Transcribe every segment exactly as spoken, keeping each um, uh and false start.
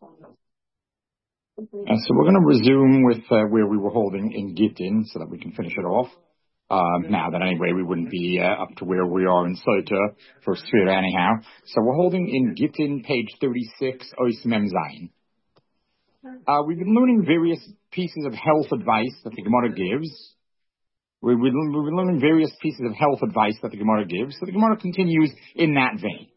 And so we're going to resume with uh, where we were holding in Gittin so that we can finish it off. Um, now that anyway we wouldn't be uh, up to where we are in Sota for Sfira anyhow. So we're holding in Gittin, page thirty-six, Ois Mem Zayin. Uh, we've been learning various pieces of health advice that the Gemara gives. We've been, we've been learning various pieces of health advice that the Gemara gives. So the Gemara continues in that vein.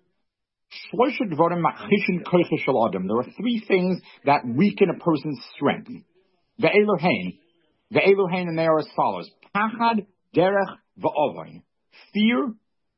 There are three things that weaken a person's strength. The Elohein. The Elohein, and they are as follows. Pachad, derech, va'ovain. Fear,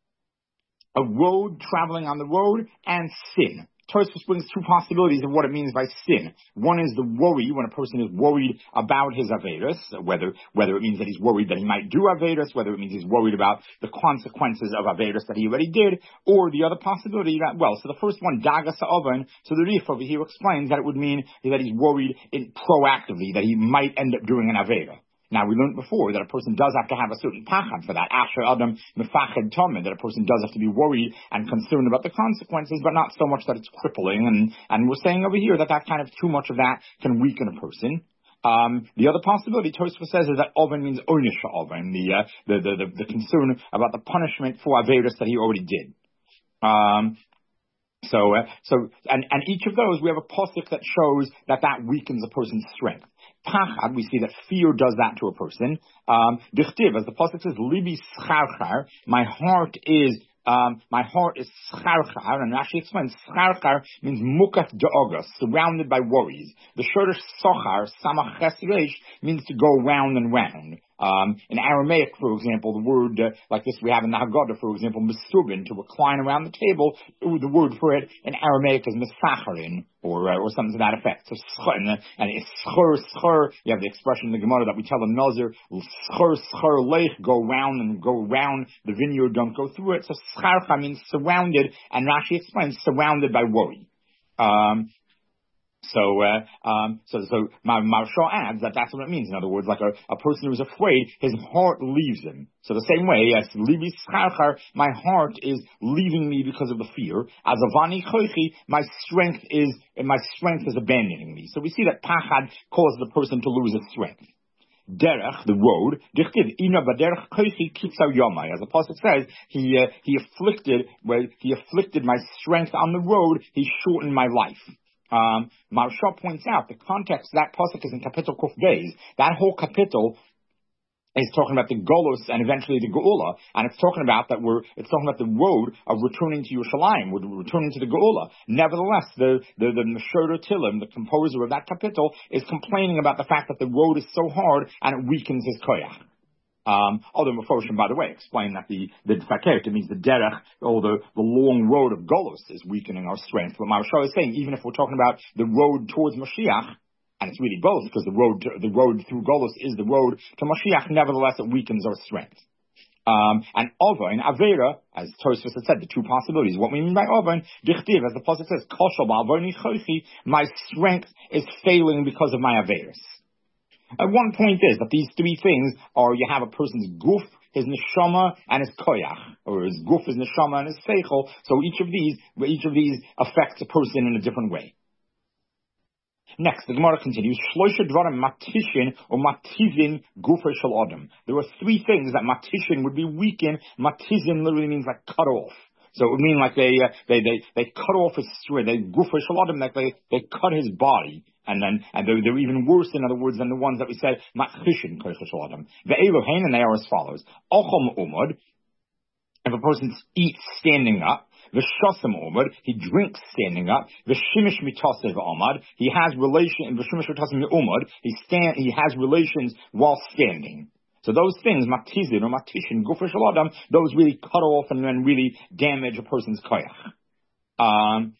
a road, traveling on the road, and sin. Tosfos brings two possibilities of what it means by sin. One is the worry, when a person is worried about his Averis, whether whether it means that he's worried that he might do Averis, whether it means he's worried about the consequences of Averis that he already did, or the other possibility that, well, so the first one, Dagas Ha'ovan, so the Rif over here explains that it would mean that he's worried in proactively, that he might end up doing an Avera. Now, we learned before that a person does have to have a certain pachad for that. Asher Adam Mefached Tomid, that a person does have to be worried and concerned about the consequences, but not so much that it's crippling. And, and we're saying over here that that kind of too much of that can weaken a person. Um, the other possibility, Tosfos says, is that Oven means Onisha Oven, the, uh, the, the, the, the concern about the punishment for Averis that he already did. Um, so, uh, so, and, and each of those, we have a pasuk that shows that that weakens a person's strength. Pachad, we see that fear does that to a person. Um, Dichtiv, as the pasuk says, Libi scharchar, my heart is, um, my heart is scharchar, and Rashi explains, scharchar means mukat da'ogas, surrounded by worries. The shorter sochar, samach chesreish, means to go round and round. Um, in Aramaic, for example, the word, uh, like this we have in the Haggadah, for example, mistubin, to recline around the table, the word for it in Aramaic is misacharin, or, uh, or something to that effect. So, and, uh, and it's schur, schur, you have the expression in the Gemara that we tell the Nazir, schur, schur, lech, go round and go round the vineyard, don't go through it. So, scharcha means surrounded, and Rashi explains surrounded by worry. Um, So, uh, um, so, so, Maharsha adds that that's what it means. In other words, like a, a person who's afraid, his heart leaves him. So the same way, yes, Libi Scharchar, my heart is leaving me because of the fear. As Avani Choichi, my strength is, my strength is abandoning me. So we see that Pachad causes the person to lose his strength. Derech, the road, dichtiv ina baderech koichi kitzar yomai. As the pasuk says, he uh, he afflicted, well, he afflicted my strength on the road. He shortened my life. Um, Maharsha points out the context that pasuk is in Kapitel Kuf Beis. That whole kapitel is talking about the Golos and eventually the Geula, and it's talking about that we're, it's talking about the road of returning to Yerushalayim, we're returning to the Geula. Nevertheless, the, the, the Meshuder Tilim, the composer of that kapitel, is complaining about the fact that the road is so hard and it weakens his koyach. Um, although Mephoshim, by the way, explain that the, the Fakert, it means the derech, or the, the long road of Golos is weakening our strength. But Maharsha is saying, even if we're talking about the road towards Mashiach, and it's really both, because the road, to, the road through Golos is the road to Mashiach, nevertheless it weakens our strength. Um, and Ovain, Avera, as Tosfos had said, the two possibilities. What we mean by Ovain, Dichtiv, as the pasuk says, Koshel ba'avoni choichi, my strength is failing because of my Averis. Uh, one point is that these three things are, you have a person's guf, his neshama, and his koyach, or his guf, his neshama, and his seichel. So each of these, each of these affects a person in a different way. Next, the Gemara continues, Shloisha dvarim matishin or matizin gufer shel adam. There are three things that matishin would be weakened. Matizin literally means like cut off. So it would mean like they, uh, they, they, they cut off his strength, they gufer shel adam, like they, they cut his body. And then, and they're, they're even worse, in other words, than the ones that we said, machishin koiches adam. The Elohein, and they are as follows. Ochom umad, if a person eats standing up, the shosam umad, he drinks standing up, the shimish mitasev umad, he has relation, the shimish mitasev umad, he stand, he has relations while standing. So those things, matizin or matishin, gufer shel adam, those really cut off and then really damage a person's koyach. Um,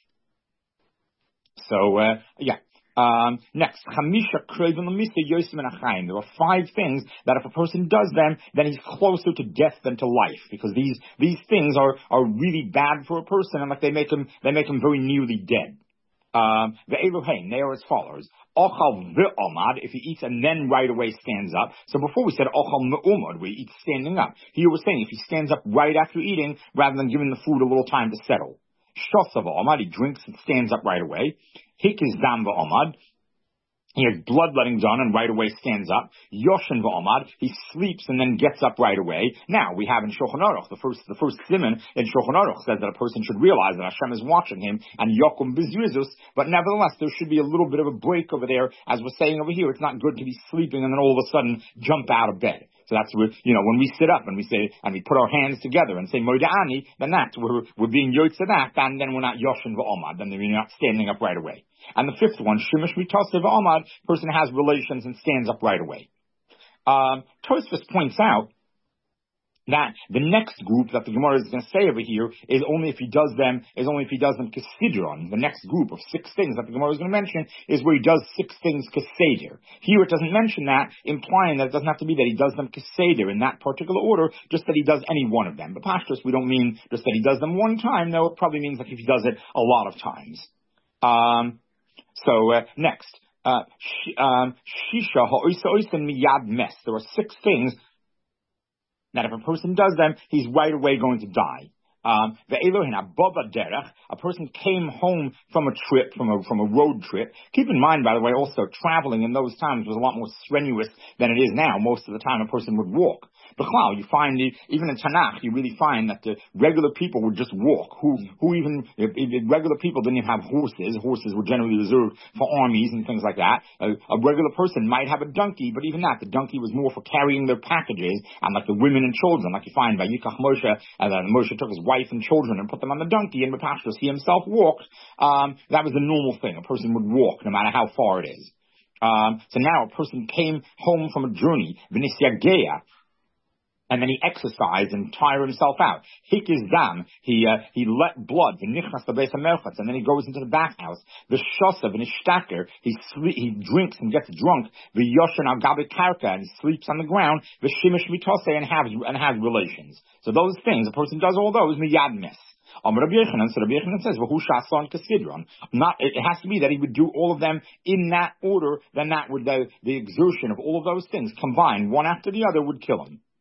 so, uh, yeah. Um, next, Chamisha Krevin Lamisa Yosem and Achaim. There are five things that if a person does them, then he's closer to death than to life, because these these things are are really bad for a person, and like they make him they make him very nearly dead. Um, the Elohein, they are as follows. Ochal ve'omad, if he eats and then right away stands up. So before we said ochal me'omad, where he eats standing up. Here we're saying if he stands up right after eating, rather than giving the food a little time to settle. Shosav omad, he drinks and stands up right away. Hikis dam va'omad. He has bloodletting done and right away stands up. Yoshin va'omad. He sleeps and then gets up right away. Now, we have in Shulchan Aruch, the first, the first siman in Shulchan Aruch says that a person should realize that Hashem is watching him and yokum bizrizus, but nevertheless, there should be a little bit of a break over there. As we're saying over here, it's not good to be sleeping and then all of a sudden jump out of bed. So that's where, you know, when we sit up and we say, and we put our hands together and say, Moda'ani, then that's, we're, we're being Yotzedak, and then we're not Yoshin va'omad, then we're not standing up right away. And the fifth one, Shimish mitase va'omad, person has relations and stands up right away. Um, Tosfos points out that the next group that the Gemara is going to say over here is only if he does them, is only if he does them Kesidron. The next group of six things that the Gemara is going to mention is where he does six things Keseder. Here it doesn't mention that, implying that it doesn't have to be that he does them Keseder in that particular order, just that he does any one of them. But Pashtus, we don't mean just that he does them one time, though it probably means that if he does it a lot of times. Um, so, uh, next. Uh, sh- um, Shisha ha'oisa oisa miyad mes. There are six things that if a person does them, he's right away going to die. Um, the Elohim abova derech, a person came home from a trip, from a from a road trip. Keep in mind, by the way, also traveling in those times was a lot more strenuous than it is now. Most of the time, a person would walk. B'chlal, you find the, even in Tanakh, you really find that the regular people would just walk. Who who even if, if regular people didn't even have horses. Horses were generally reserved for armies and things like that. A, a regular person might have a donkey, but even that, the donkey was more for carrying their packages. And like the women and children, like you find by Yikach Moshe, and then Moshe took his wife and children and put them on the donkey, and B'Pashtus, he himself walked. Um, that was the normal thing. A person would walk no matter how far it is. Um, so now a person came home from a journey, V'nisyageya, and then he exercised and tired himself out. Hikis dam, he uh, he let blood, v'nichnas l'beis hamerchatz, and then he goes into the bathhouse. V'shosav v'nishtaker, he sle- he drinks and gets drunk. V'yoshen al gabe karka, and sleeps on the ground. V'shimish mitose, and has and has relations. So those things, a person does all those miyad mes. Um, Rabbi Yochanan, so Rabbi Yochanan says, "V'hu shason kesidron." Not, it has to be that he would do all of them in that order. Then that would the, the exertion of all of those things combined, one after the other, would kill him.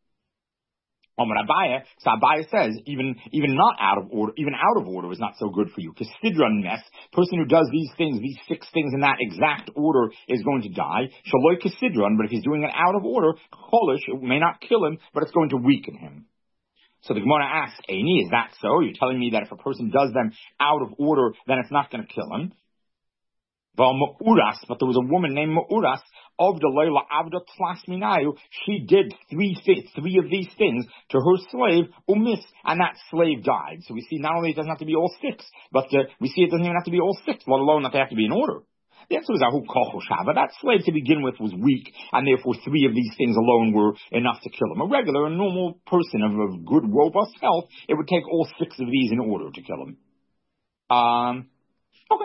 Um, Abaye, so Abaye says, even even not out of order, even out of order is not so good for you. Kesidron mes, person who does these things, these six things in that exact order is going to die. Shaloi kesidron, but if he's doing it out of order, cholish, it may not kill him, but it's going to weaken him. So the Gemara asks, Eini, is that so? You're telling me that if a person does them out of order, then it's not going to kill him? But there was a woman named Ma'uras of the Leila Avda Tlas Minayu. She did three three of these things to her slave, Umis, and that slave died. So we see not only it doesn't have to be all six, but uh, we see it doesn't even have to be all six, let alone that they have to be in order. The answer is Ahu Kocho Shava. That slave to begin with was weak, and therefore three of these things alone were enough to kill him. A regular, a normal person of, of good, robust health, it would take all six of these in order to kill him. Um, okay.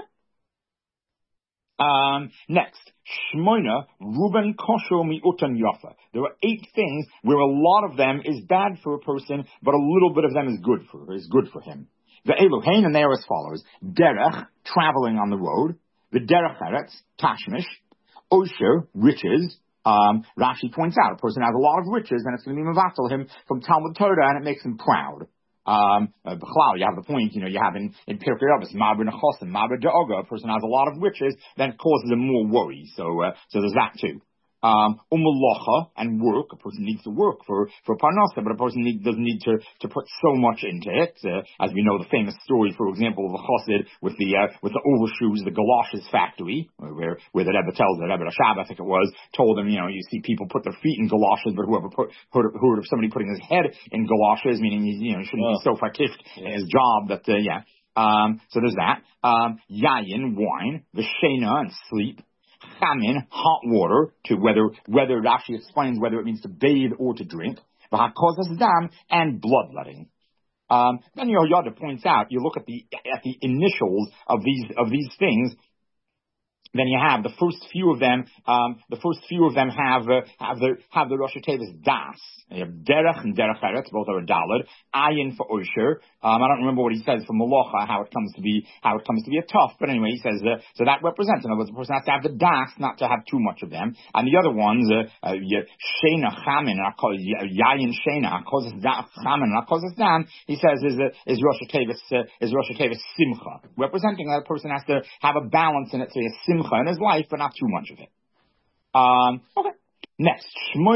Um, next, Shmoina, Ruben Kosho Mi'utan Yafa. There are eight things where a lot of them is bad for a person, but a little bit of them is good for is good for him. The Elohein, and they are as follows: Derech, traveling on the road. The Derech Eretz, Tashmish. Osher, riches. Um, Rashi points out a person has a lot of riches, and it's going to be mevatel him from Talmud Torah, and it makes him proud. Um, uh, you have the point, you know, you have in, in Pirkei Avos, Mabra Nechosim, Mabra De'oga, a person has a lot of riches, then it causes him more worry. So, uh, so there's that too. Um, umalacha, and work, a person needs to work for, for parnasa, but a person need, doesn't need to, to put so much into it. Uh, as we know, the famous story, for example, of the chassid with the, uh, with the overshoes, the galoshes factory, where, where the Rebbe tells the Rebbe Rashab, I think it was, told him, you know, you see people put their feet in galoshes, but whoever put, heard, heard of somebody putting his head in galoshes, meaning, you know, he shouldn't oh. be so fatished yeah. in his job that, uh, yeah. Um, so there's that. Um, yayin, wine, v'shena, and sleep. Chamin, hot water, to whether, whether Rashi explains whether it means to bathe or to drink. V'hakozas dam, and bloodletting. Um, then Yoyada points out, you look at the, at the initials of these, of these things, then you have the first few of them. Um, the first few of them have uh, have the have the Rosh Hashanah das. You have derech and derech eretz, both are a daled. Ayin for osher. Um, I don't remember what he says for malacha, how it comes to be how it comes to be a tough. But anyway, he says uh, so that represents. In other words, the person has to have the das, not to have too much of them. And the other ones, uh, uh, shena chamin, yayin shena, causes chamin, causes dam. He says is uh, is Rosh Hashanah uh, is Rosh Hashanah simcha, representing that a person has to have a balance in it, so he has simcha in his life, but not too much of it. Um, okay. Next,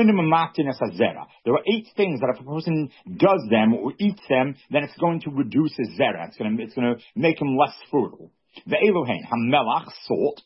there are eight things that if a person does them or eats them, then it's going to reduce his zera. It's going to, it's going to make him less fertile. The Elohein, hamelach, salt,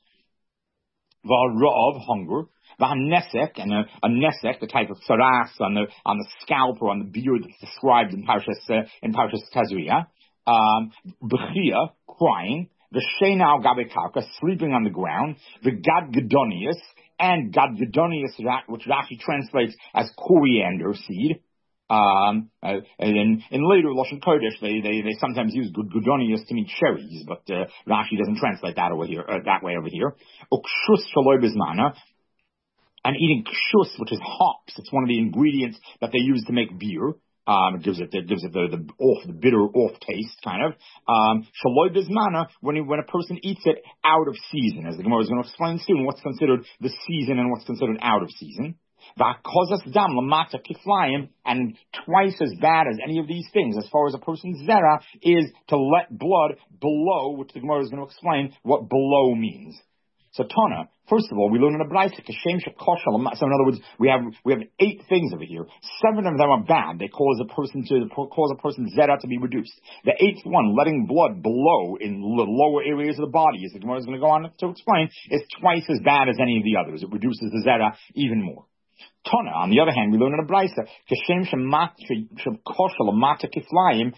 v'ha'ra'av, hunger, v'ha'nesek, and a, a nesek, the type of saras on the on the scalp or on the beard that's described in Parshas uh, in Parshas Tazria, um, b'chia, crying, the shena al gabe karka, sleeping on the ground, the gad gedonius, and gad gedonius, which Rashi translates as coriander seed. Um, uh, and in, in later Lashon Kodesh, they, they, they sometimes use gedonius to mean cherries, but uh, Rashi doesn't translate that over here, uh, that way over here. Ukshus shaloi bizmana, and eating kshus, which is hops. It's one of the ingredients that they use to make beer. Um, it gives it, it gives it the, the off, the bitter off taste, kind of. Um, shaloi bizmana, when he, when a person eats it out of season, as the Gemara is going to explain soon, what's considered the season and what's considered out of season. V'akozas dam lamata kiflayim, and twice as bad as any of these things, as far as a person's zera, is to let blood below, which the Gemara is going to explain what below means. So Tana, first of all, we learn in a Braisa, Kashem Shekoshal. So in other words, we have we have eight things over here. Seven of them are bad. They cause a person to cause a person's zera to be reduced. The eighth one, letting blood below in the lower areas of the body, as the Gemara is going to go on to explain, is twice as bad as any of the others. It reduces the zera even more. Tana, on the other hand, we learn in a Braisa, Kashem Shekoshal Mata Kiflayim.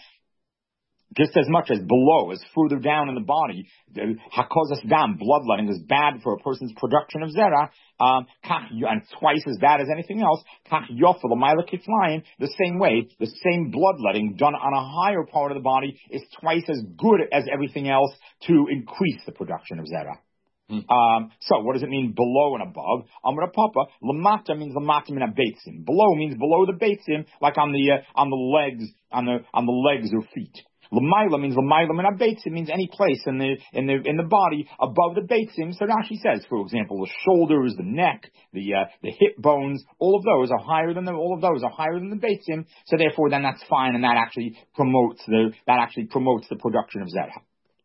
Just as much as below, as further down in the body, hakozas dam, bloodletting, is bad for a person's production of zera, um, and twice as bad as anything else. Kach yofel l'mayla kiflayim, the same way, the same bloodletting done on a higher part of the body is twice as good as everything else to increase the production of zera. Hmm. Um, so what does it mean below and above? Amra Papa, lamata means lamata min ha-beitzim. Below means below the beitzim, like on the uh, on the legs, on the on the legs or feet. L'mayla means l'mayla min ha-beitzim, means any place in the in the in the body above the beitzim. So Rashi says, for example, the shoulders, the neck, the uh, the hip bones, all of those are higher than the all of those are higher than the beitzim. So therefore, then that's fine, and that actually promotes the that actually promotes the production of zera.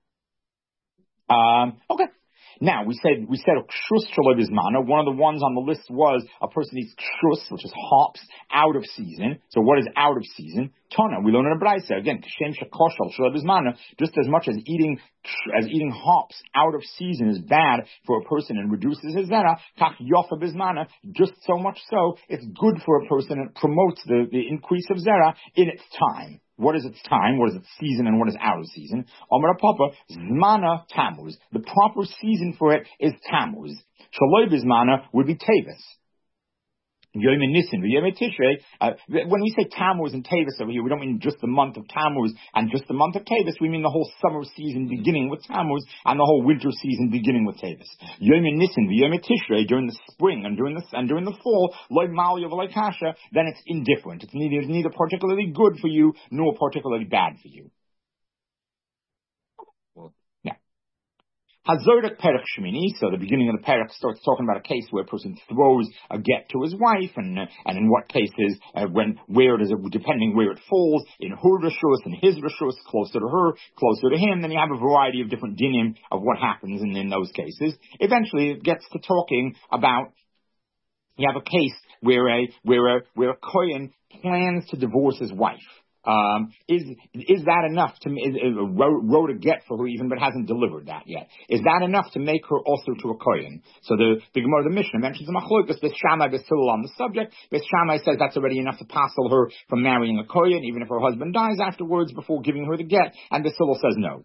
Um, okay. Now, we said, we said, kshus shaloi bizmana. One of the ones on the list was a person eats kshus, which is hops, out of season. So what is out of season? Tana, we learn in a Braisa, again, kshem shekoshal shaloi bizmana, just as much as eating, as eating hops out of season is bad for a person and reduces his zera, kach yofa bizmana, just so much so, it's good for a person and promotes the, the increase of zera in its time. What is its time? What is its season? And what is out of season? Amar Papa, Zmana Tammuz. The proper season for it is Tammuz. Shaloi Bizmana would be Tevis. Yom Nisan, Yom Tishrei. Uh, when we say Tammuz and Tevis over here, we don't mean just the month of Tammuz and just the month of Tevis. We mean the whole summer season beginning with Tammuz and the whole winter season beginning with Tevis. Yom Nisan, Yom Tishrei, during the spring and during the and during the fall, Loi Malya v'Loi Kasha, then it's indifferent. It's neither, it's neither particularly good for you nor particularly bad for you. Hazorak Perek Shmini, so the beginning of the Perek starts talking about a case where a person throws a get to his wife, and uh, and in what cases, uh, when, where does it, depending where it falls, in her Rishus, in his Rishus, closer to her, closer to him, then you have a variety of different dinim of what happens in, in those cases. Eventually it gets to talking about, you have a case where a, where a, where a Kohen plans to divorce his wife. Um, is is that enough to is, is, wrote, wrote a get for her even, but hasn't delivered that yet? Is that enough to make her also to a kohen? So the the Gemara, the Mishnah mentions the machlokas Beis Shammai Beis Hillel on the subject. Beis Shammai says that's already enough to passel her from marrying a kohen, even if her husband dies afterwards before giving her the get. And Beis Hillel says no.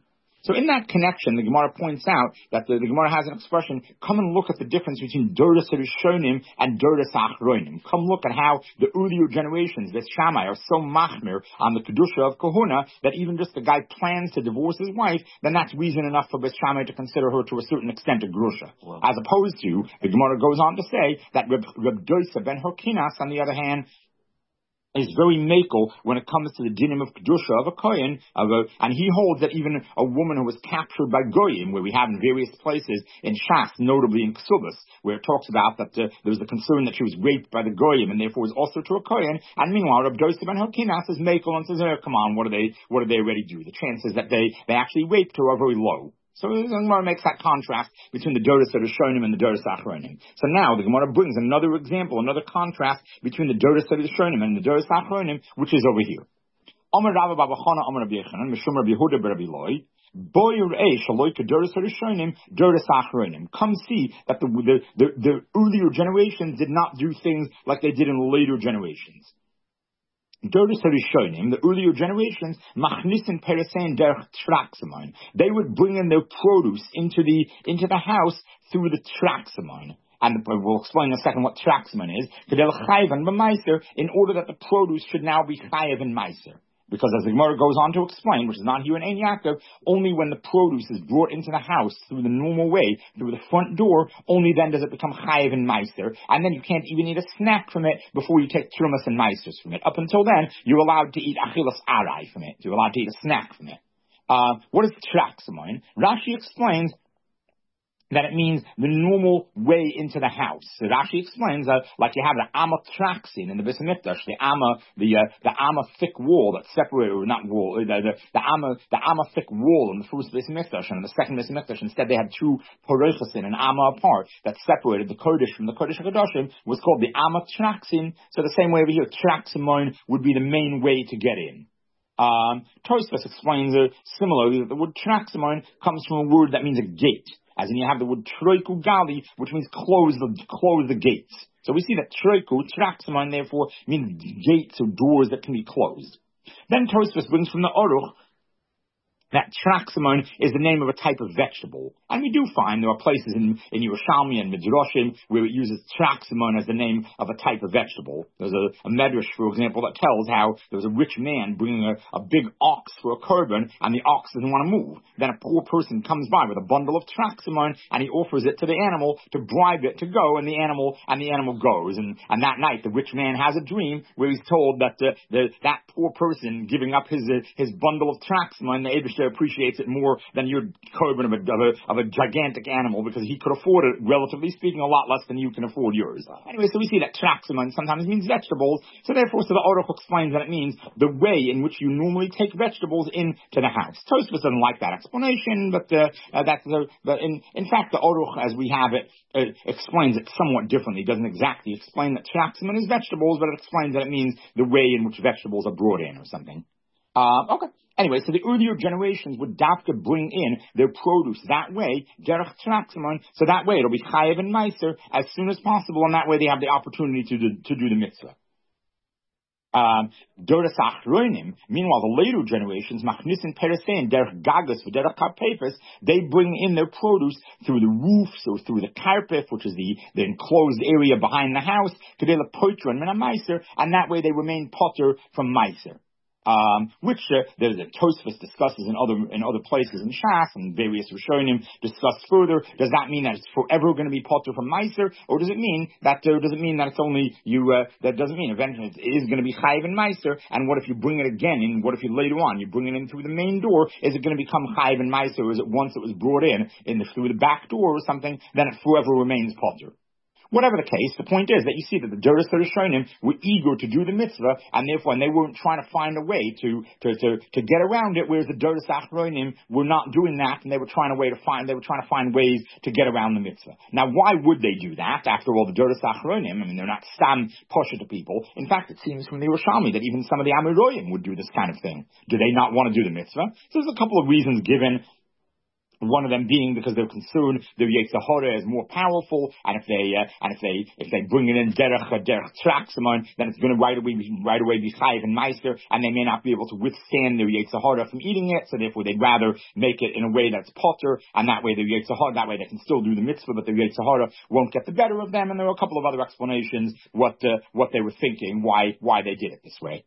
So in that connection, the Gemara points out that the, the Gemara has an expression, come and look at the difference between Doros Rishonim and Doros Achronim. Come look at how the earlier generations, this Shammai, are so machmir on the Kedusha of Kahuna that even just the guy plans to divorce his wife, then that's reason enough for Beth Shammai to consider her to a certain extent a Grusha. Wow. As opposed to, the Gemara goes on to say that Reb, Reb Doisa ben Hokinas, on the other hand, is very makel when it comes to the dinim of Kedusha of a Kohen, of a, and he holds that even a woman who was captured by Goyim, where we have in various places in Shas, notably in Ksubas, where it talks about that uh, there was the concern that she was raped by the Goyim and therefore was also to a Kohen, and meanwhile Reb Dosa ben Hokinas is makel and says, oh, come on, what do they, what do they already do? The chances that they, they actually raped her are very low. So the Gemara makes that contrast between the Doros Rishonim and the Doros Achronim. So now the Gemara brings another example, another contrast between the Doros Rishonim and the Doros Achronim, which is over here. Amar Rabba Baba Chana Amar Rabbi Yechanan Mishum Rabbi Yehuda Rabbi Loi Boy Urei Shaloi Doros Rishonim Doros Achronim. Come see that the, the the the earlier generations did not do things like they did in later generations. Doros Rishonim, the earlier generations, machnisin peresein derech traxamon. They would bring in their produce into the into the house through the traxamon. And we'll explain in a second what traxamon is. In order that the produce should now be chayav and meiser. Because as the Gemara goes on to explain, which is not here in Ein Yaakov, only when the produce is brought into the house through the normal way, through the front door, only then does it become chayiv and meiser, and then you can't even eat a snack from it before you take trumas and meisers from it. Up until then, you're allowed to eat achilas arai from it. You're allowed to eat a snack from it. Uh, what is traxamon? Rashi explains that it means the normal way into the house. So Rashi explains that, like you have the Amma Traxin in the Beis Hamikdash, the Amma, the uh, the Amma thick wall that separated, or not wall, the the, the Amma the Amma thick wall in the first Beis Hamikdash, and in the second Beis Hamikdash, instead they had two Porochasin, an Amma apart that separated the Kodesh from the Kodesh HaKadoshim, was called the Amma Traxin. So the same way over here, Traximon would be the main way to get in. Um, Tosfos explains uh, similarly that the word Traximon comes from a word that means a gate. As in you have the word troiku gali, which means close the close the gates. So we see that troiku, traxamon, therefore, means gates or doors that can be closed. Then Tosfos brings from the Aruch that traxamon is the name of a type of vegetable. And we do find there are places in, in Yerushalmi and Midrashim where it uses traxamon as the name of a type of vegetable. There's a, a medrash, for example, that tells how there was a rich man bringing a, a big ox for a korban, and the ox doesn't want to move. Then a poor person comes by with a bundle of traxamon, and he offers it to the animal to bribe it to go, and the animal and the animal goes. And, and that night, the rich man has a dream where he's told that uh, the, that poor person giving up his uh, his bundle of traxamon, the Eibishter appreciates it more than your korban of a, of a of a gigantic animal, because he could afford it, relatively speaking, a lot less than you can afford yours. Anyway, so we see that traxamon sometimes means vegetables. So therefore, so the Aruch explains that it means the way in which you normally take vegetables into the house. Tosfos doesn't like that explanation, but uh, uh, that's the. But in in fact, the Aruch, as we have it, uh, explains it somewhat differently. It doesn't exactly explain that traxamon is vegetables, but it explains that it means the way in which vegetables are brought in or something. Uh, okay. Anyway, so the earlier generations would dafka bring in their produce that way, derech traxamon, so that way it'll be chayev and meiser as soon as possible, and that way they have the opportunity to do, to do the mitzvah. Um, Doros Achronim, meanwhile, the later generations, machnisin peresein, derech gagas, derech karpefes, they bring in their produce through the roofs or through the karpef, which is the, the enclosed area behind the house, kedei lepoitro and mina meiser, and that way they remain potter from meiser. Um, which uh, there's a Tosfos discusses in other in other places in Shas, and various Rishonim discuss further. Does that mean that it's forever going to be potter from Meiser, or does it mean that uh, does it mean that it's only you? Uh, that doesn't mean eventually it is going to be chayiv and Meiser. And what if you bring it again? And what if you later on you bring it in through the main door? Is it going to become chayiv and Meiser, or is it once it was brought in in the, through the back door or something? Then it forever remains potter. Whatever the case, the point is that you see that the Doros Rishonim were eager to do the mitzvah, and therefore, and they weren't trying to find a way to to to, to get around it, whereas the Doros Achronim were not doing that, and they were trying a way to find they were trying to find ways to get around the mitzvah. Now, why would they do that? After all, the Doros Achronim, I mean, they're not stam posher to people. In fact, it seems from the Yerushalmi that even some of the Amiroyim would do this kind of thing. Do they not want to do the mitzvah? So there's a couple of reasons given One of them being because they're concerned their Yetzer Hara is more powerful, and if they uh, and if they if they bring it in derech uh, derech traxamon, then it's going to right away be, right away be chayiv and meister, and they may not be able to withstand their Yetzer Hara from eating it. So therefore, they'd rather make it in a way that's potter, and that way their Yetzer Hara, that way they can still do the mitzvah, but their Yetzer Hara won't get the better of them. And there are a couple of other explanations what uh, what they were thinking, why why they did it this way.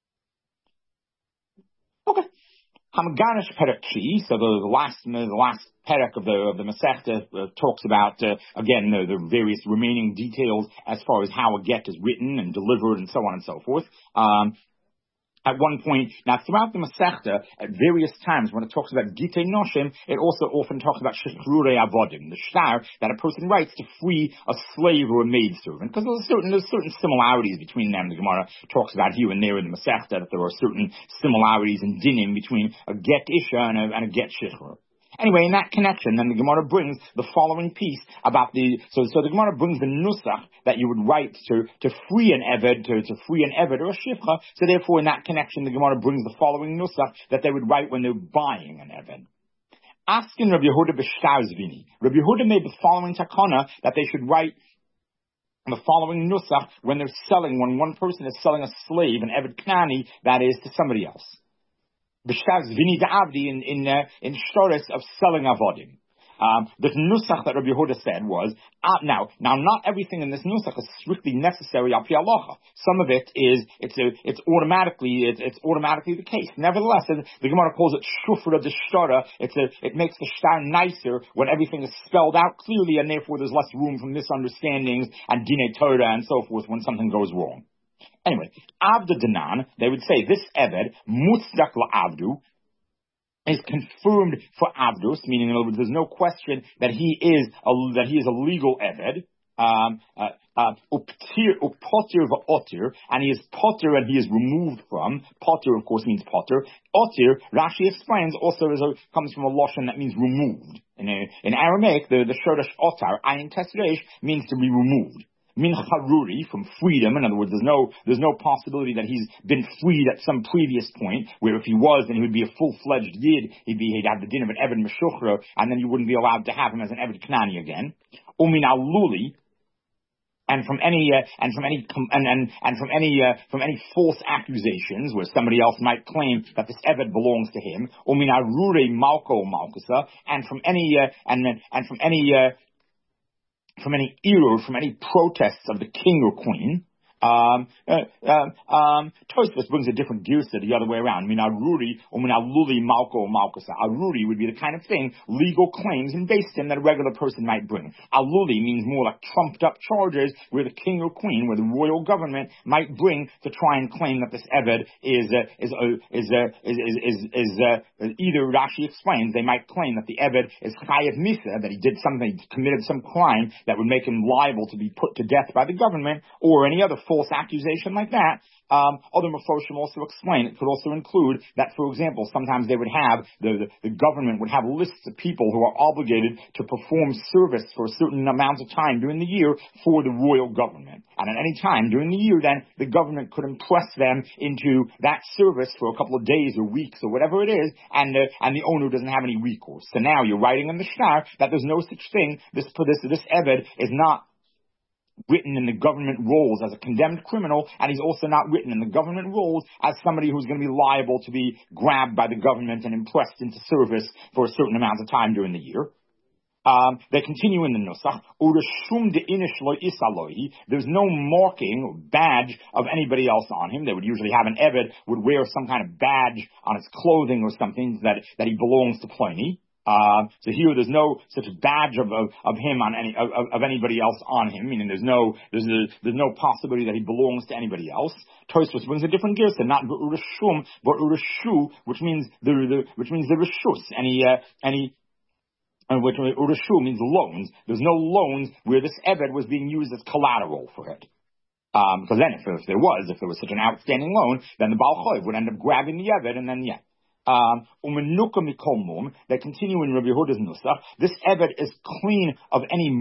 Okay. Hamaganish Perakchi, so the, the last the last Perek of the of the Masechta uh, talks about uh, again the, the various remaining details as far as how a get is written and delivered and so on and so forth. Um, At one point, now throughout the Masechta, at various times when it talks about Gitei Noshim, it also often talks about Shechrurei Avodim, the shtar that a person writes to free a slave or a maidservant. Because there's certain, there's certain similarities between them. The Gemara talks about here and there in the Masechta that there are certain similarities in dinim between a get Isha and a, and a get Shechrur. Anyway, in that connection, then the Gemara brings the following piece about the, so, so the Gemara brings the nusach that you would write to, to free an eved, to, to free an eved or a shifcha. So therefore, in that connection, the Gemara brings the following nusach that they would write when they're buying an eved. Asking Rabbi Yehuda b'shtar zvini. Rabbi Yehuda made the following takana that they should write the following nusach when they're selling, when one person is selling a slave, an eved knani, that is, to somebody else. B'shtar zvini da'avdi in in uh, in shtoris of selling avodim. Um, the nusach that Rabbi Yehuda said was uh, now now not everything in this nusach is strictly necessary al pi halacha. Some of it is it's a, it's automatically it's, it's automatically the case. Nevertheless, the Gemara calls it shufra d'shtara. It's a it makes the shtar nicer when everything is spelled out clearly, and therefore there's less room for misunderstandings and dinei Torah and so forth when something goes wrong. Anyway, Avda Danan, they would say this Eved, Mutzdak la'avdu, is confirmed for Avdus, meaning in other words, there's no question that he is a, that he is a legal Eved, um, uh, uh, uptir, upotir va'otir, and he is potter and he is removed from. Potter, of course, means potter. Otir, Rashi explains, also is a, comes from a lashon that means removed. In, a, in Aramaic, the, the shoresh otar, ayin tesreish, means to be removed. Min haruri, from freedom. In other words, there's no there's no possibility that he's been freed at some previous point, where if he was, then he would be a full-fledged yid. He'd be he'd have the din of an eved meshuchra, and then you wouldn't be allowed to have him as an eved knani again. Umin aluli, and from any uh, and from any and and, and from any uh, from any false accusations where somebody else might claim that this eved belongs to him. Umin arure malko malkusa, and from any uh, and and from any uh, from any error, from any protests of the king or queen. Um, uh, uh, um, Tosfos brings a different girsa the other way around. Min aruri or min aluli malko malkusa. Aruri would be the kind of thing, legal claims and based in that a regular person might bring. Aluli means more like trumped up charges where the king or queen, where the royal government might bring to try and claim that this eved is uh, is uh, is, uh, is is is is uh, either Rashi explains they might claim that the eved is chayav misa, that he did something, he committed some crime that would make him liable to be put to death by the government, or any other false accusation like that. Um, other Mefoshim also explain it could also include that, for example, sometimes they would have, the, the, the government would have lists of people who are obligated to perform service for a certain amount of time during the year for the royal government. And at any time during the year, then, the government could impress them into that service for a couple of days or weeks or whatever it is, and, uh, and the owner doesn't have any recourse. So now you're writing in the shtar that there's no such thing, this, this, this Eved is not written in the government rolls as a condemned criminal, and he's also not written in the government rolls as somebody who's going to be liable to be grabbed by the government and impressed into service for a certain amount of time during the year. Um, they continue in the Nusach. There's no marking or badge of anybody else on him. They would usually have an Eved would wear some kind of badge on his clothing or something that, that he belongs to Pliny. Uh, so here, there's no such badge of of, of him on any of, of anybody else on him. Meaning, there's no there's a, there's no possibility that he belongs to anybody else. Tosfos brings a different girsa, not urashum, but urashu, which means the, the which means the reshus. Any uh, any. And which urashu means loans. There's no loans where this eved was being used as collateral for it. Um, because then, if, if there was, if there was such an outstanding loan, then the Baal Choiv would end up grabbing the eved, and then yeah. Um, they continue in Rabbi Yehuda's Nusach. This Eved is clean of any mum.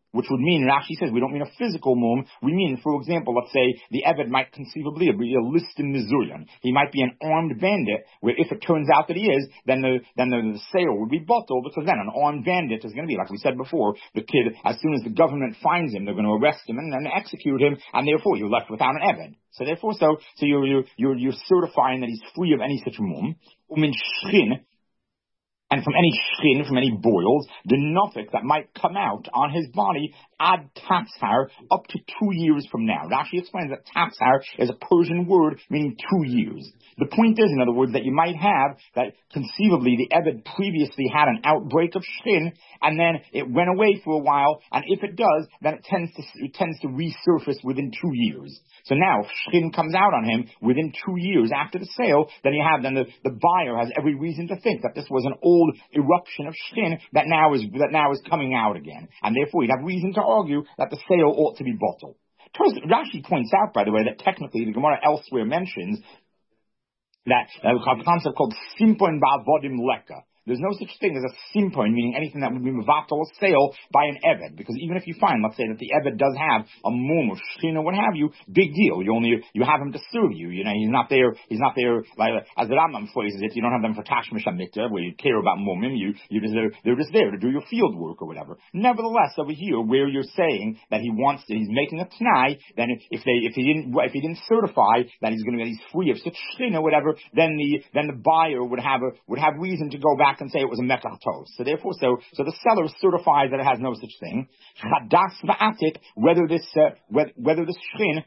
which would mean, Rashi says, we don't mean a physical mum. We mean, for example, let's say the Eved might conceivably be a list in Mizurian. He might be an armed bandit, where if it turns out that he is, then the then the, the sale would be bottled, because then an armed bandit is going to be, like we said before, the kid, as soon as the government finds him, they're going to arrest him and then execute him, and therefore you're left without an Eved. So therefore, so so you're you're you're, you're certifying that he's free of any such mum. Umin shchin, and from any skin, from any boils, the nofik that might come out on his body, ad tatzar, up to two years from now. Rashi explains that tatzar is a Persian word meaning two years. The point is, in other words, that you might have that conceivably the Eved previously had an outbreak of shin, and then it went away for a while, and if it does, then it tends to it tends to resurface within two years. So now, if shin comes out on him within two years after the sale, then you have then the, the buyer has every reason to think that this was an old eruption of shin that now is that now is coming out again, and therefore you'd have reason to argue that the sale ought to be bottled. Rashi points out, by the way, that technically the Gemara elsewhere mentions that uh, we have a concept called simpon ba'avodim leka. There's no such thing as a simpon, meaning anything that would be mevatel a sale by an Eved. Because even if you find, let's say that the Eved does have a mum or shchin or what have you, big deal. You only, you have him to serve you. You know, he's not there, he's not there, like, as the Rambam phrases it, you don't have them for tashmish hamikta, where you care about mumim, you, you just, they're, they're just there to do your field work or whatever. Nevertheless, over here, where you're saying that he wants to, he's making a t'nai, then if they, if he didn't, if he didn't certify that he's going to, he's free of such shchin or whatever, then the, then the buyer would have a, would have reason to go back and say it was a mekach tos. So therefore, so so the seller certifies that it has no such thing. Chadas va'atik, whether this uh, whether, whether the shchin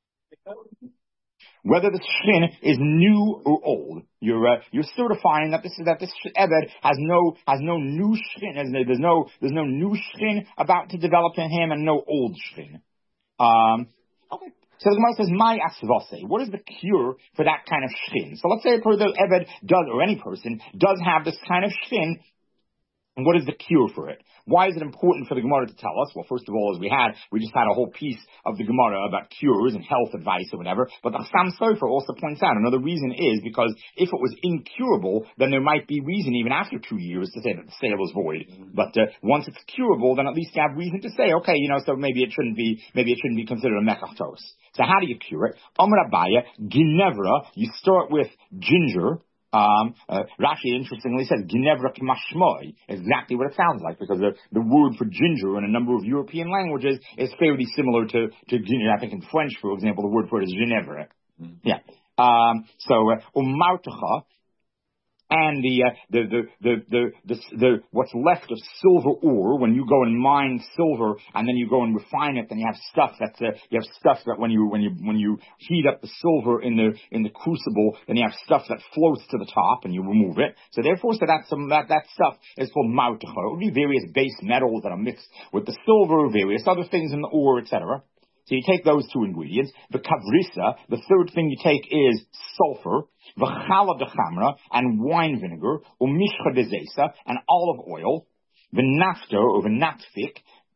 whether the shchin is new or old, you're uh, you're certifying that this is that this Eved has no has no new shchin, there's no there's no new shchin about to develop in him and no old shchin. Um, okay. So the Gemara says, "My asvase." What is the cure for that kind of shchin? So let's say a person, Eved does, or any person does have this kind of shchin. And what is the cure for it? Why is it important for the Gemara to tell us? Well, first of all, as we had, we just had a whole piece of the Gemara about cures and health advice or whatever. But the Chassam Sofer also points out another reason is because if it was incurable, then there might be reason even after two years to say that the sale is void. But uh, once it's curable, then at least you have reason to say, okay, you know, so maybe it shouldn't be, maybe it shouldn't be considered a mekach tos. So how do you cure it? Amar Abaya, Ginevra, you start with ginger. Um, uh, Rashi interestingly says Ginevra k'mashmoi, exactly what it sounds like, because the, the word for ginger in a number of European languages is fairly similar to, to ginger. I think in French, for example, the word for it is Ginevra. Mm-hmm. Yeah. Um, so, umartucha, and the, uh, the, the, the, the, the, the, what's left of silver ore, when you go and mine silver and then you go and refine it, then you have stuff that's, uh, you have stuff that when you, when you, when you heat up the silver in the, in the crucible, then you have stuff that floats to the top and you remove it. So therefore, so that's some, that, that stuff is called mautecha. It would be various base metals that are mixed with the silver, various other things in the ore, et cetera. So you take those two ingredients. The kavrisa, the third thing you take is sulfur, the challah de chamra, and wine vinegar, umishcha de zesa, and olive oil, the nafta, or the natfik,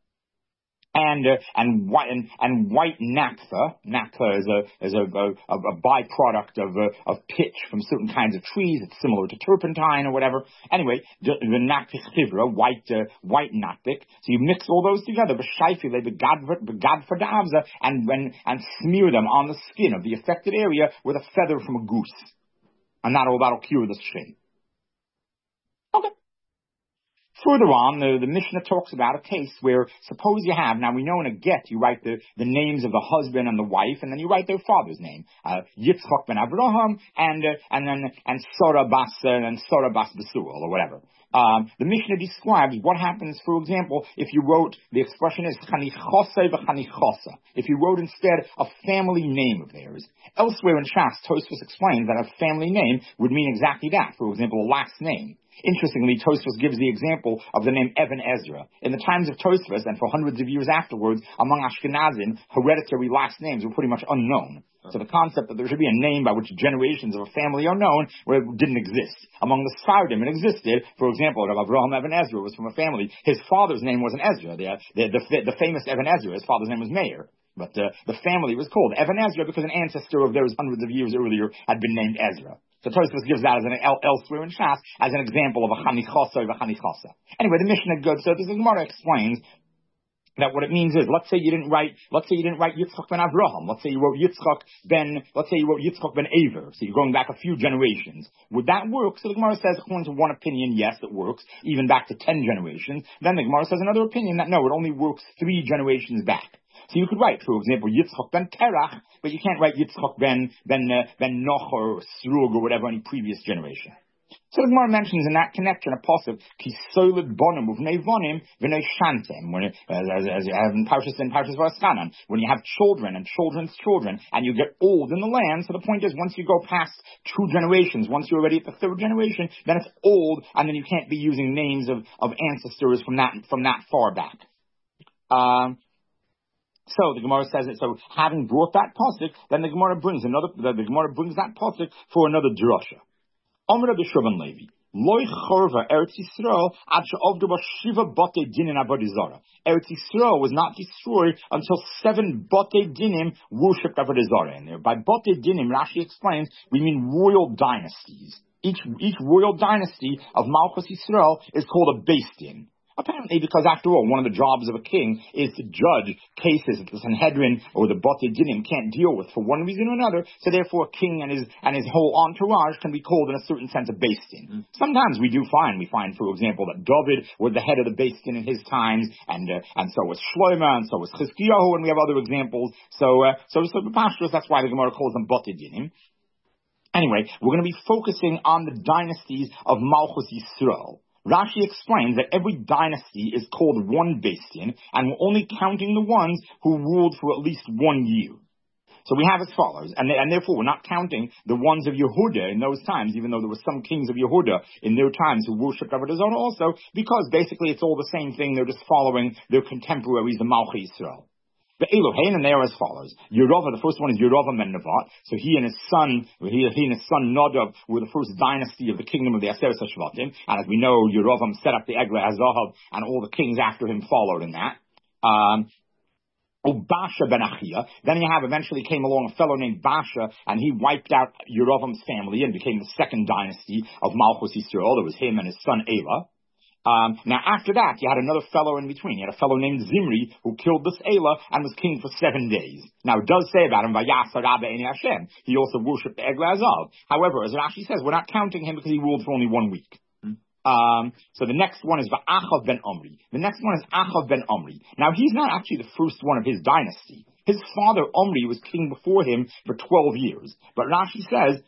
and uh, and white and, and white naphtha. Naphtha is a is a, a, a byproduct of uh, of pitch from certain kinds of trees. It's similar to turpentine or whatever. Anyway, the, the naphtha chivra, white uh, white naphthic. So you mix all those together, b'shayfile, b'gadfadavza, and and and smear them on the skin of the affected area with a feather from a goose, and that'll that'll cure the shin. Okay. Further on, the, the Mishnah talks about a case where, suppose you have, now we know in a get, you write the, the names of the husband and the wife, and then you write their father's name, uh, Yitzchak ben Avraham, and, uh, and then, and Sarah bas, uh, and Sarah bas Besuel, or whatever. Um, the Mishnah describes what happens, for example, if you wrote, the expression is chanichose v'chanichosa, if you wrote instead a family name of theirs. Elsewhere in Shas, Tosfos explains that a family name would mean exactly that, for example, a last name. Interestingly, Tosfos gives the example of the name Even Ezra. In the times of Tosfos, and for hundreds of years afterwards, among Ashkenazim, hereditary last names were pretty much unknown. So the concept that there should be a name by which generations of a family are known, well, it didn't exist. Among the Sfardim, it existed. For example, Rav Avraham Even Ezra was from a family. His father's name wasn't Ezra. The, the, the, the famous Even Ezra, his father's name was Meir. But uh, the family was called Even Ezra because an ancestor of theirs hundreds of years earlier had been named Ezra. So Tosfos gives that as an el- elsewhere in Shas as an example of a chanichosa or a chanichosa. Anyway, the Mishnah goes, so this Gemara explains that what it means is, let's say you didn't write, let's say you didn't write Yitzchak ben Avraham. Let's say you wrote Yitzchak ben, let's say you wrote Yitzchak ben Aver. So you're going back a few generations. Would that work? So the Gemara says, according to one opinion, yes, it works, even back to ten generations. Then the Gemara says another opinion that no, it only works three generations back. So you could write, for example, Yitzchak ben Terach, but you can't write Yitzchak ben, ben, uh, ben Noch or Srug or whatever, any previous generation. So the Gemara mentions in that connection a pasuk, ki soiled bonum uvnei vonim v'nei shantem, when it, as, as, as you have in Parshas and Parshas Vayischanan, when you have children and children's children, and you get old in the land. So the point is, once you go past two generations, once you're already at the third generation, then it's old, and then you can't be using names of, of ancestors from that from that far back. Um, So the Gemara says it. So having brought that pasuk, then the Gemara brings another. The, the Gemara brings that pasuk for another drasha. Amr B'Shravan Levi, Loi Chorva Eretz Yisrael ad she'ovdu ba shiva bate dinim avodah zara. Eretz Yisrael was not destroyed until seven bate dinim worshipped avodah zara in there. By bate dinim, Rashi explains, we mean royal dynasties. Each each royal dynasty of Malchus Yisrael is called a beis din. Apparently, because after all, one of the jobs of a king is to judge cases that the Sanhedrin or the Bate Dinim can't deal with for one reason or another. So therefore, a king and his and his whole entourage can be called, in a certain sense, a beis din. Mm. Sometimes we do find, we find, for example, that David was the head of the beis din in his times, and uh, and so was Shlomo, and so was Chizkiyahu, and we have other examples. So, uh, so, so the pastors, that's why the Gemara calls them Bate Dinim. Anyway, we're going to be focusing on the dynasties of Malchus Yisrael. Rashi explains that every dynasty is called one beis din, and we're only counting the ones who ruled for at least one year. So we have as follows, and, and therefore we're not counting the ones of Yehuda in those times, even though there were some kings of Yehuda in their times who worshipped avodah zarah also, because basically it's all the same thing, they're just following their contemporaries, the Malchus Yisrael. The Elohein, and they are as follows. Yerova, the first one is Yerova ben Nevat. So he and his son, he, he and his son Nadav were the first dynasty of the kingdom of the Aseret HaShvatim. And as we know, Yerovam set up the Egleh HaZahav, and all the kings after him followed in that. Um, Basha ben Achia. Then you have, eventually came along a fellow named Basha, and he wiped out Yerovam's family and became the second dynasty of Malchus Yisrael. There was him and his son Elah. Um, now after that, you had another fellow in between. You had a fellow named Zimri who killed this Elah and was king for seven days. Now it does say about him, Vayasar Rabbe Ein Hashem. He also worshipped the Egleh HaZahav. However, as Rashi says, we're not counting him because he ruled for only one week. Mm-hmm. Um, so the next one is Va'achav ben Omri. The next one is Achav ben Omri. Now he's not actually the first one of his dynasty. His father Omri was king before him for twelve years. But Rashi says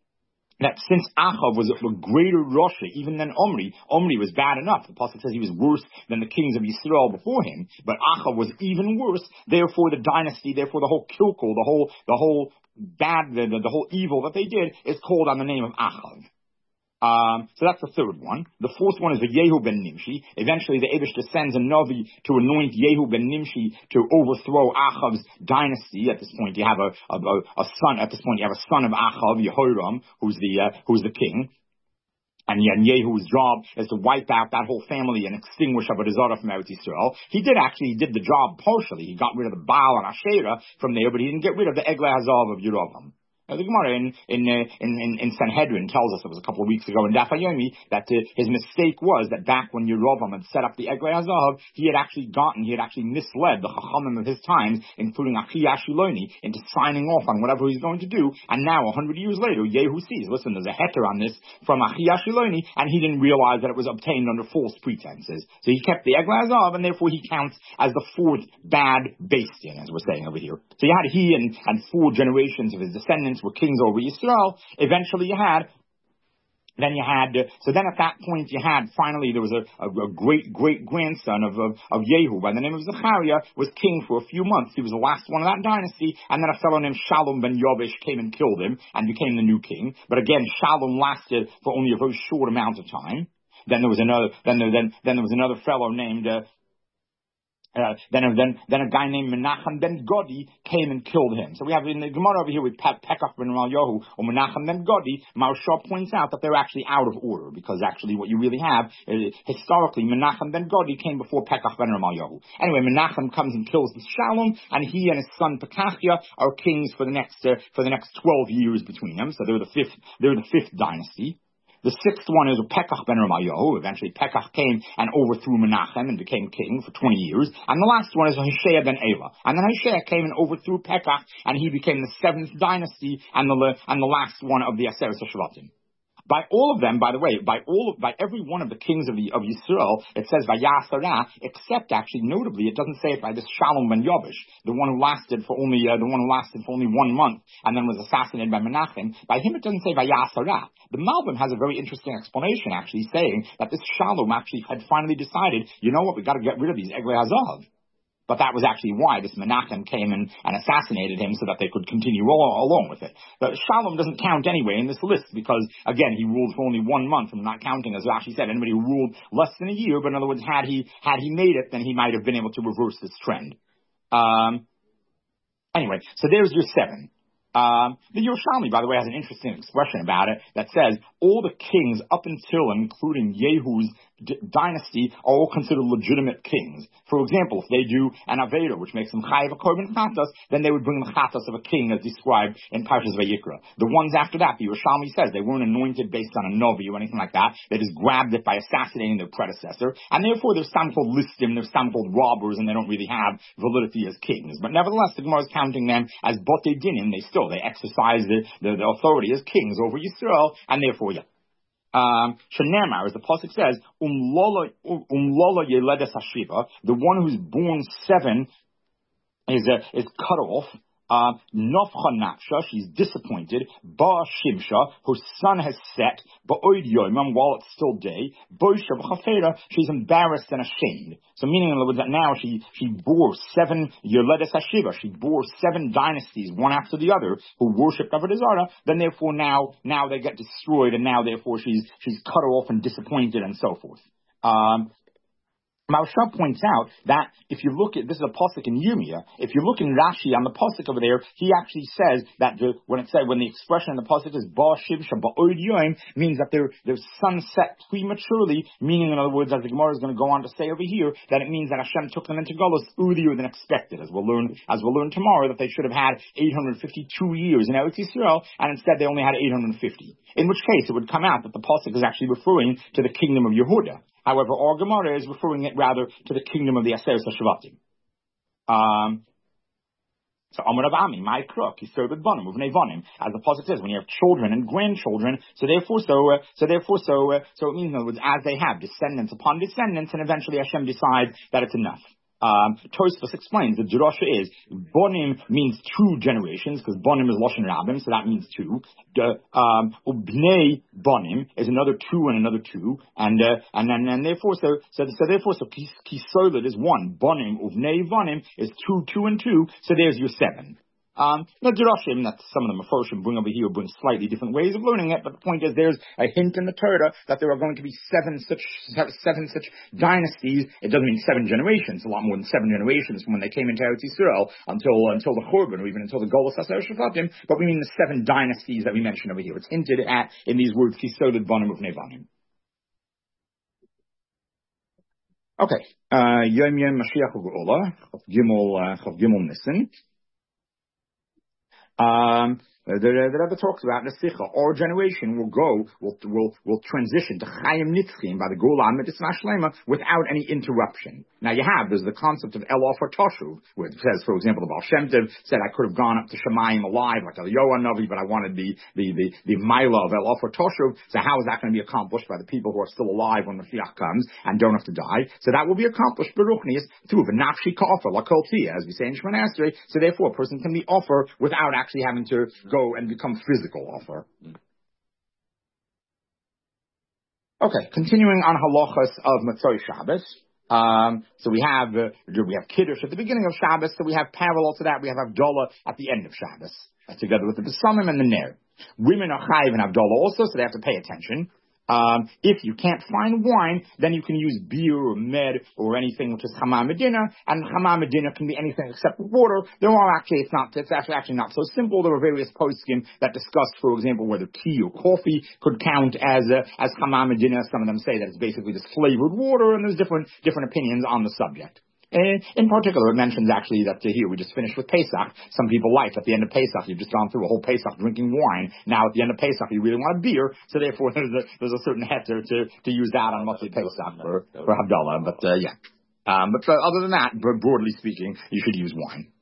that since Achav was a greater Rasha even than Omri, Omri was bad enough. The Pasuk says he was worse than the kings of Yisrael before him, but Achav was even worse. Therefore, the dynasty, therefore the whole kilkul, the whole the whole bad, the, the, the whole evil that they did is called on the name of Achav. Um, so that's the third one. The fourth one is the Yehu ben Nimshi. Eventually, the Eibush sends a Navi to anoint Yehu ben Nimshi to overthrow Achav's dynasty. At this point, you have a, a, a son. At this point, you have a son of Achav, Yehoram, who's the uh, who's the king. And yet Yehu's job is to wipe out that whole family and extinguish avodah zarah from Eretz Yisrael. He did actually, he did the job partially. He got rid of the Baal and Asherah from there, but he didn't get rid of the Egleh HaZahav of Yerovam. Now, the Gemara in in, uh, in in in Sanhedrin tells us, it was a couple of weeks ago in Daf Yomi, that uh, his mistake was that back when Yerovam had set up the Egleh HaZahav, he had actually gotten, he had actually misled the Chachamim of his times, including Achia Shiloni, into signing off on whatever he's going to do. And now, a hundred years later, Yehu sees, listen, there's a heter on this from Achia Shiloni, and he didn't realize that it was obtained under false pretenses. So he kept the Egleh HaZahav, and therefore he counts as the fourth bad beis din, as we're saying over here. So you had he and, and four generations of his descendants were kings over Yisrael. Eventually you had, then you had, uh, so then at that point you had, finally there was a, a, a great, great grandson of, of, of Yehu by the name of Zechariah, was king for a few months. He was the last one of that dynasty, and then a fellow named Shalom ben Yovesh came and killed him and became the new king. But again, Shalom lasted for only a very short amount of time. Then there was another, then there, then, then there was another fellow named, uh, Uh, then, then, then a guy named Menachem ben Godi came and killed him. So we have in the Gemara over here with Pe- Pekach ben Ramalyahu or Menachem ben Godi. Maharsha points out that they're actually out of order, because actually what you really have uh, historically, Menachem ben Godi came before Pekach ben Ramalyahu. Anyway, Menachem comes and kills the Shalom, and he and his son Pekachia are kings for the next uh, for the next twelve years between them. So they're the fifth they're the fifth dynasty. The sixth one is Pekach ben Ramayahu. Eventually Pekach came and overthrew Menachem and became king for twenty years. And the last one is Hoshea ben Elah. And then Hoshea came and overthrew Pekach, and he became the seventh dynasty and the and the last one of the Aseret HaShvatim. By all of them, by the way, by all of, by every one of the kings of the of Yisrael, it says Vayasara, except actually notably, it doesn't say it by this Shalom ben Yavish, the one who lasted for only uh, the one who lasted for only one month and then was assassinated by Menachem. By him, it doesn't say Vayasara. The Malbim has a very interesting explanation, actually saying that this Shalom actually had finally decided, you know what, we got to get rid of these Eglei Hazav. But that was actually why this Menachem came and, and assassinated him so that they could continue all, along with it. But Shalom doesn't count anyway in this list because, again, he ruled for only one month. I'm not counting, as Rashi said, anybody who ruled less than a year. But in other words, had he had he made it, then he might have been able to reverse this trend. Um, anyway, so there's your seven. Um, the Yerushalmi, by the way, has an interesting expression about it that says all the kings up until and including Yehu's d- dynasty are all considered legitimate kings. For example, if they do an Aveda, which makes them chayav a korban chatas, then they would bring the chatas of a king as described in Parshas Vayikra. The ones after that, the Yerushalmi says, they weren't anointed based on a novi or anything like that. They just grabbed it by assassinating their predecessor, and therefore they're some called listim, they're some called robbers, and they don't really have validity as kings. But nevertheless, the Gemara is counting them as botei dinim. They still, they exercise the, the, the authority as kings over Yisrael, and therefore, yeah. Um, Shenemar, as the pasuk says, umlola umlola yeledes hashiva, the one who's born seven is uh, is cut off. Uh, Nofcha Nafsha, she's disappointed. Ba Shimsha, her sun has set. Ba'oid Yoimam, while it's still day. Boisha B'chafera, she's embarrassed and ashamed. So meaning, in other words, that now she, she bore seven, Yoledes Hashiva, she bore seven dynasties, one after the other, who worshipped Avodah Zarah. Then therefore now, now they get destroyed, and now therefore she's, she's cut off and disappointed and so forth. Um, Maharsha points out that if you look at, this is a pasuk in Yirmiyah, if you look in Rashi on the pasuk over there, he actually says that the, when it said, when the expression in the pasuk is ba shivsha ba'od yoim, means that their, their sun set prematurely, meaning in other words, as the Gemara is going to go on to say over here, that it means that Hashem took them into Golus earlier than expected, as we'll learn, as we'll learn tomorrow, that they should have had eight hundred fifty-two years in Eretz Yisrael, and instead they only had eight hundred fifty. In which case, it would come out that the pasuk is actually referring to the kingdom of Yehuda. However, our Gemara is referring it rather to the kingdom of the Aseret HaShvatim. Um, so Amar Rav Ami, my crook, he served with Banim, with Nevanim, as the pasuk says, when you have children and grandchildren, so therefore, so, uh, so therefore, so, uh, so it means, in other words, as they have descendants upon descendants, and eventually Hashem decides that it's enough. Um, Tosfos explains the drasha is Bonim means two generations because Bonim is Lashon Rabim, so that means two. The um, Ubnei Bonim is another two and another two, and uh, and then and therefore so so so therefore so Kisolet is one. Bonim Ubnei Bonim is two, two and two. So there's your seven. Um, the Drashim, that some of the Mefarshim bring over here, bring slightly different ways of learning it, but the point is there's a hint in the Torah that there are going to be seven such, seven such dynasties. It doesn't mean seven generations, a lot more than seven generations from when they came into Eretz Yisrael until, until the Churban, or even until the Golus Aseret HaShvatim, but we mean the seven dynasties that we mentioned over here. It's hinted at in these words, Kisoded Banim of Nevanim. Okay, uh, Yom Yom Mashiach U'Geula, Chav Gimel, Chav Gimel Nissen. Um, the, the, the Rebbe talks about the Sikha. Our generation will go, will will will transition to Chayim Nitzchim by the Golan Mitzvah Shlema without any interruption. Now you have, there's the concept of El Ofer Toshuv, where it says, for example, the Baal Shem Tov said, I could have gone up to Shemayim alive, like El Yoah Navi, but I wanted the, the, the, the Mila of El Ofer Toshuv. So how is that going to be accomplished by the people who are still alive when Mashiach comes and don't have to die? So that will be accomplished, Beruchnius, through the Nafshi Ka'offer, La Kol Tzia, as we say in Shemon Esrei. So therefore, a person can be offer without actually having to go and become physical offer. Okay, continuing on halachas of Matzoi Shabbos. Um, so we have uh, we have Kiddush at the beginning of Shabbos. So we have parallel to that. We have Havdalah at the end of Shabbos, uh, together with the Besamim and the Ner. Women are chayiv in Havdalah also, so they have to pay attention. Um, if you can't find wine, then you can use beer or med or anything which is Hamam Medina, and Hamam Medina can be anything except water. There are actually, it's not, it's actually, actually not so simple. There are various poskim that discuss, for example, whether tea or coffee could count as uh, as Hamam Medina. Some of them say that it's basically just flavored water, and there's different different opinions on the subject. Uh, in particular, it mentions actually that uh, here we just finished with Pesach. Some people like at the end of Pesach, you've just gone through a whole Pesach drinking wine. Now at the end of Pesach, you really want a beer. So therefore, there's a, there's a certain heter to, to use that on Motzei Pesach for, for Havdalah. But uh, yeah. Um, but uh, other than that, broadly speaking, you should use wine.